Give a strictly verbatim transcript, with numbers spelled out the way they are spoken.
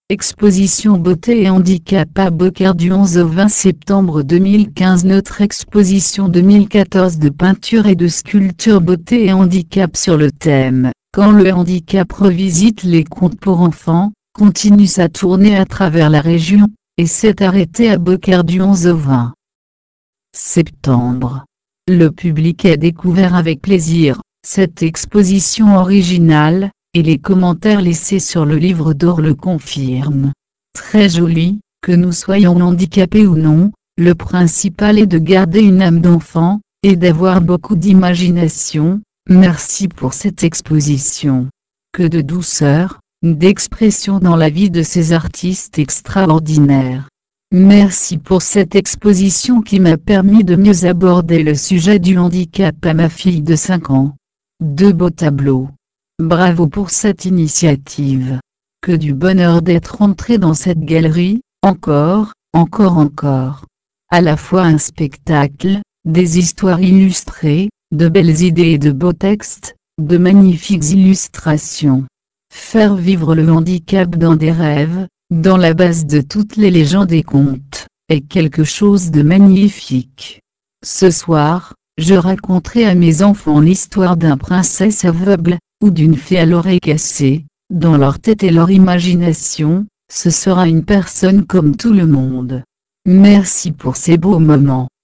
Exposition Beauté et Handicap à Beaucaire du onze au vingt septembre deux mille quinze. Notre exposition deux mille quatorze de peinture et de sculpture Beauté et Handicap sur le thème « Quand le handicap revisite les contes pour enfants » continue sa tournée à travers la région, et s'est arrêtée à Beaucaire du onze au vingt septembre. Le public a découvert avec plaisir cette exposition originale, et les commentaires laissés sur le livre d'or le confirment. Très joli, que nous soyons handicapés ou non, le principal est de garder une âme d'enfant, et d'avoir beaucoup d'imagination. Merci pour cette exposition. Que de douceur, d'expression dans la vie de ces artistes extraordinaires. Merci pour cette exposition qui m'a permis de mieux aborder le sujet du handicap à ma fille de cinq ans. De beaux tableaux. Bravo pour cette initiative. Que du bonheur d'être entré dans cette galerie, encore, encore, encore. À la fois un spectacle, des histoires illustrées, de belles idées et de beaux textes, de magnifiques illustrations. Faire vivre le handicap dans des rêves, dans la base de toutes les légendes et contes, est quelque chose de magnifique. Ce soir, je raconterai à mes enfants l'histoire d'un princesse aveugle, ou d'une fée à l'oreille cassée. Dans leur tête et leur imagination, ce sera une personne comme tout le monde. Merci pour ces beaux moments.